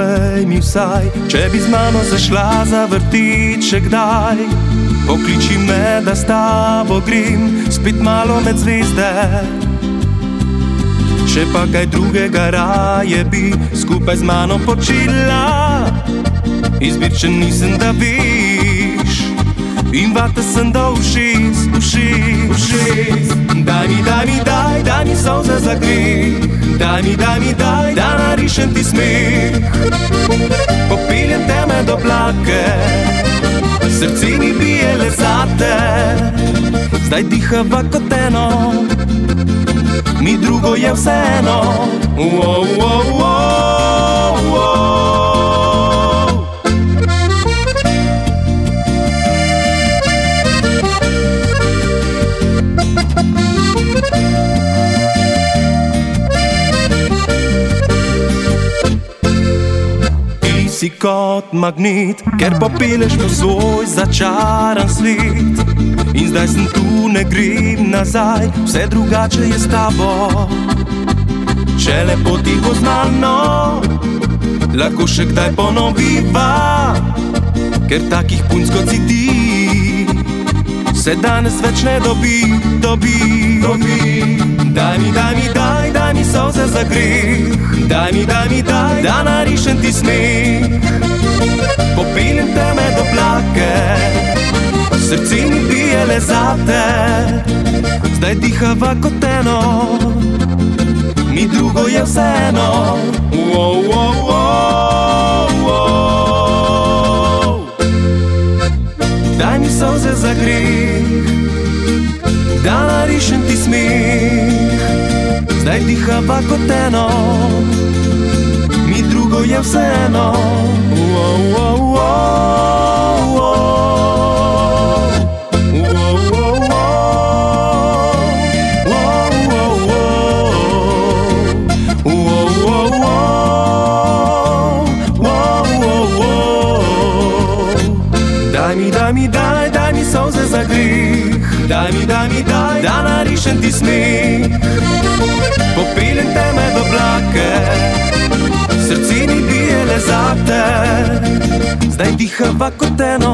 povej mi vsaj, če bi z mano zašla zavrtit še kdaj. Pokliči me, da s tabo grem spet malo med zvezde. Če pa kaj drugega raje bi skupaj z mano počela, izbir če nisem, da veš, in vata sem do ušes. Daj mi solze za greh, daj mi, da narišem ti smeh. Popeljem te med oblake, srce mi bije le zate. Zdaj dihava kot eno, mi drugo je vseeno. Si kot magnet, ker popeleš v svoj začaran svet. In zdaj sem tu, ne grem nazaj, vse drugače je s tabo. Če lepo tiho z mano, lahko še kdaj ponoviva, ker takih punc kot si ti se danes več ne dobi. Daj mi solze za greh, daj mi, da narišem ti smeh. Popeljem te med oblake, srce mi bije le zate. Zdaj dihava kot eno, mi drugo je vseeno. Daj mi solze za greh, da narišem ti smeh. Zdaj dihava kot eno, mi drugo je vseeno. Daj mi solze za greh, daj mi, da narišem ti smeh. Popeljem te med oblake, srce mi bije le zate. Zdaj dihava kot eno,